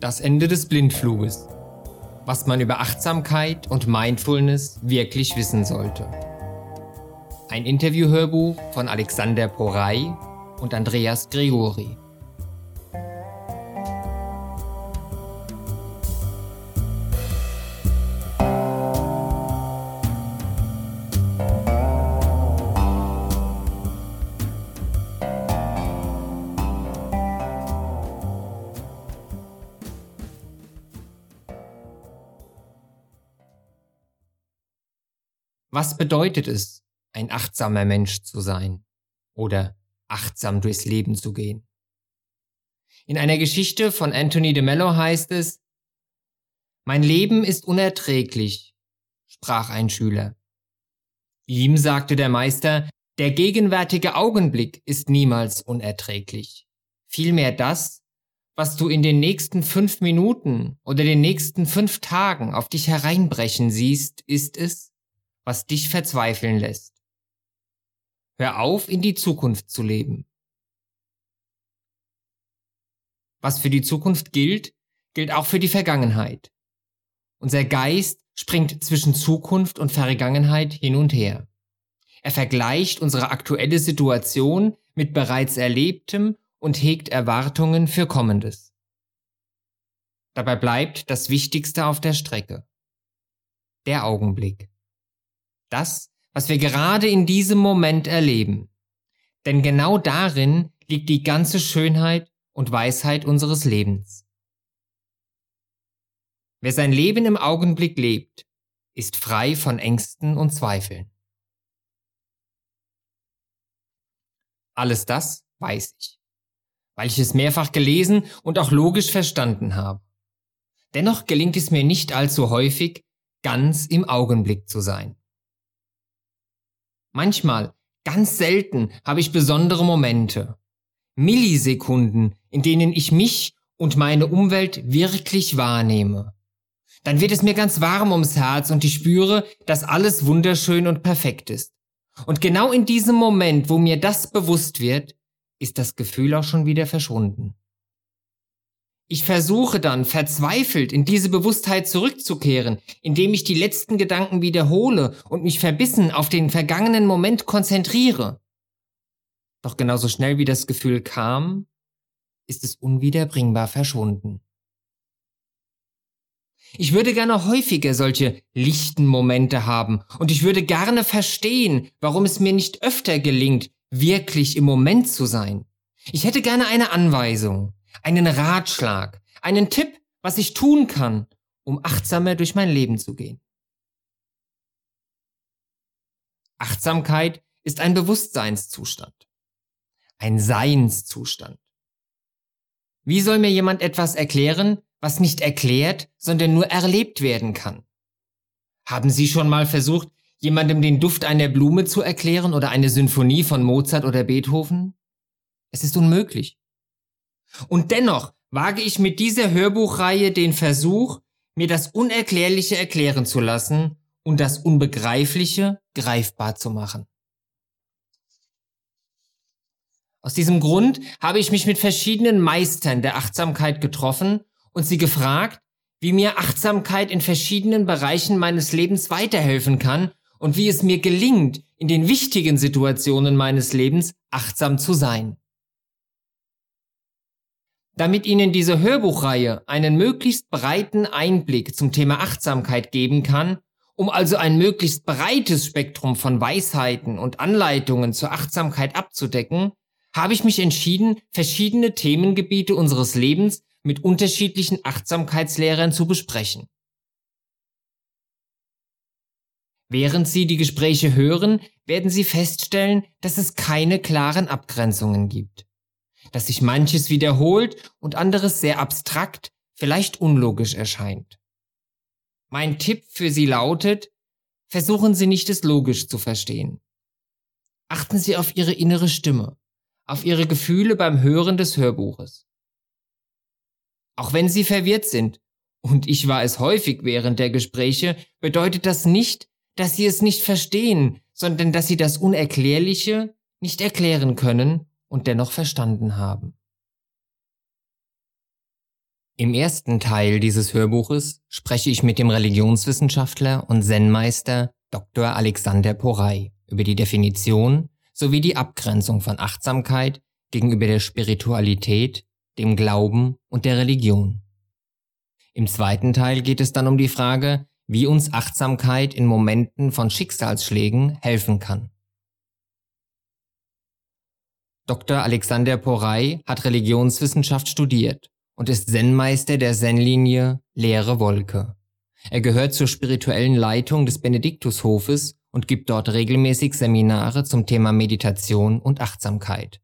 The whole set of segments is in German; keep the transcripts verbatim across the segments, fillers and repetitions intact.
Das Ende des Blindfluges. Was man über Achtsamkeit und Mindfulness wirklich wissen sollte. Ein Interviewhörbuch von Alexander Porey und Andreas Gregori. Was bedeutet es, ein achtsamer Mensch zu sein oder achtsam durchs Leben zu gehen? In einer Geschichte von Anthony de Mello heißt es: Mein Leben ist unerträglich, sprach ein Schüler. Ihm sagte der Meister: Der gegenwärtige Augenblick ist niemals unerträglich. Vielmehr das, was du in den nächsten fünf Minuten oder den nächsten fünf Tagen auf dich hereinbrechen siehst, ist es, was dich verzweifeln lässt. Hör auf, in die Zukunft zu leben. Was für die Zukunft gilt, gilt auch für die Vergangenheit. Unser Geist springt zwischen Zukunft und Vergangenheit hin und her. Er vergleicht unsere aktuelle Situation mit bereits Erlebtem und hegt Erwartungen für Kommendes. Dabei bleibt das Wichtigste auf der Strecke: der Augenblick. Das, was wir gerade in diesem Moment erleben. Denn genau darin liegt die ganze Schönheit und Weisheit unseres Lebens. Wer sein Leben im Augenblick lebt, ist frei von Ängsten und Zweifeln. Alles das weiß ich, weil ich es mehrfach gelesen und auch logisch verstanden habe. Dennoch gelingt es mir nicht allzu häufig, ganz im Augenblick zu sein. Manchmal, ganz selten, habe ich besondere Momente. Millisekunden, in denen ich mich und meine Umwelt wirklich wahrnehme. Dann wird es mir ganz warm ums Herz und ich spüre, dass alles wunderschön und perfekt ist. Und genau in diesem Moment, wo mir das bewusst wird, ist das Gefühl auch schon wieder verschwunden. Ich versuche dann verzweifelt in diese Bewusstheit zurückzukehren, indem ich die letzten Gedanken wiederhole und mich verbissen auf den vergangenen Moment konzentriere. Doch genauso schnell wie das Gefühl kam, ist es unwiederbringbar verschwunden. Ich würde gerne häufiger solche lichten Momente haben und ich würde gerne verstehen, warum es mir nicht öfter gelingt, wirklich im Moment zu sein. Ich hätte gerne eine Anweisung, einen Ratschlag, einen Tipp, was ich tun kann, um achtsamer durch mein Leben zu gehen. Achtsamkeit ist ein Bewusstseinszustand, ein Seinszustand. Wie soll mir jemand etwas erklären, was nicht erklärt, sondern nur erlebt werden kann? Haben Sie schon mal versucht, jemandem den Duft einer Blume zu erklären oder eine Sinfonie von Mozart oder Beethoven? Es ist unmöglich. Und dennoch wage ich mit dieser Hörbuchreihe den Versuch, mir das Unerklärliche erklären zu lassen und das Unbegreifliche greifbar zu machen. Aus diesem Grund habe ich mich mit verschiedenen Meistern der Achtsamkeit getroffen und sie gefragt, wie mir Achtsamkeit in verschiedenen Bereichen meines Lebens weiterhelfen kann und wie es mir gelingt, in den wichtigen Situationen meines Lebens achtsam zu sein. Damit Ihnen diese Hörbuchreihe einen möglichst breiten Einblick zum Thema Achtsamkeit geben kann, um also ein möglichst breites Spektrum von Weisheiten und Anleitungen zur Achtsamkeit abzudecken, habe ich mich entschieden, verschiedene Themengebiete unseres Lebens mit unterschiedlichen Achtsamkeitslehrern zu besprechen. Während Sie die Gespräche hören, werden Sie feststellen, dass es keine klaren Abgrenzungen gibt. Dass sich manches wiederholt und anderes sehr abstrakt, vielleicht unlogisch erscheint. Mein Tipp für Sie lautet: Versuchen Sie nicht, es logisch zu verstehen. Achten Sie auf Ihre innere Stimme, auf Ihre Gefühle beim Hören des Hörbuches. Auch wenn Sie verwirrt sind, und ich war es häufig während der Gespräche, bedeutet das nicht, dass Sie es nicht verstehen, sondern dass Sie das Unerklärliche nicht erklären können und dennoch verstanden haben. Im ersten Teil dieses Hörbuches spreche ich mit dem Religionswissenschaftler und Zen-Meister Doktor Alexander Porey über die Definition sowie die Abgrenzung von Achtsamkeit gegenüber der Spiritualität, dem Glauben und der Religion. Im zweiten Teil geht es dann um die Frage, wie uns Achtsamkeit in Momenten von Schicksalsschlägen helfen kann. Doktor Alexander Porey hat Religionswissenschaft studiert und ist Zen-Meister der Zen-Linie Leere Wolke. Er gehört zur spirituellen Leitung des Benediktushofes und gibt dort regelmäßig Seminare zum Thema Meditation und Achtsamkeit.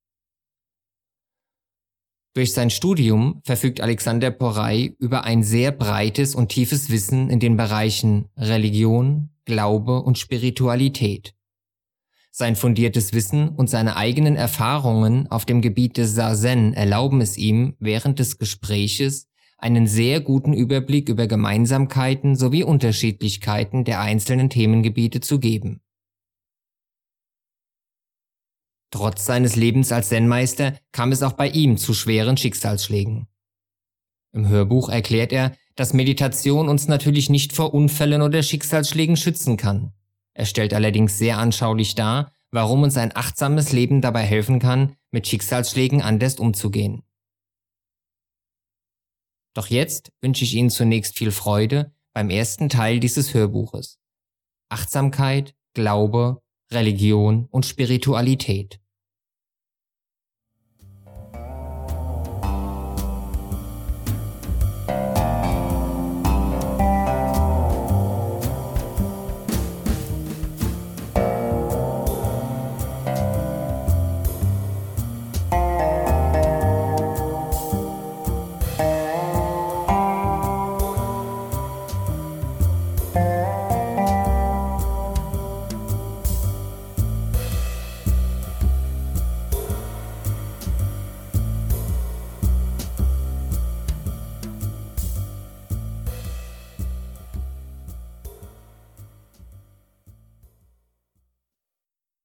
Durch sein Studium verfügt Alexander Porey über ein sehr breites und tiefes Wissen in den Bereichen Religion, Glaube und Spiritualität. Sein fundiertes Wissen und seine eigenen Erfahrungen auf dem Gebiet des Zazen erlauben es ihm, während des Gespräches einen sehr guten Überblick über Gemeinsamkeiten sowie Unterschiedlichkeiten der einzelnen Themengebiete zu geben. Trotz seines Lebens als Zen-Meister kam es auch bei ihm zu schweren Schicksalsschlägen. Im Hörbuch erklärt er, dass Meditation uns natürlich nicht vor Unfällen oder Schicksalsschlägen schützen kann. Er stellt allerdings sehr anschaulich dar, warum uns ein achtsames Leben dabei helfen kann, mit Schicksalsschlägen anders umzugehen. Doch jetzt wünsche ich Ihnen zunächst viel Freude beim ersten Teil dieses Hörbuches. Achtsamkeit, Glaube, Religion und Spiritualität.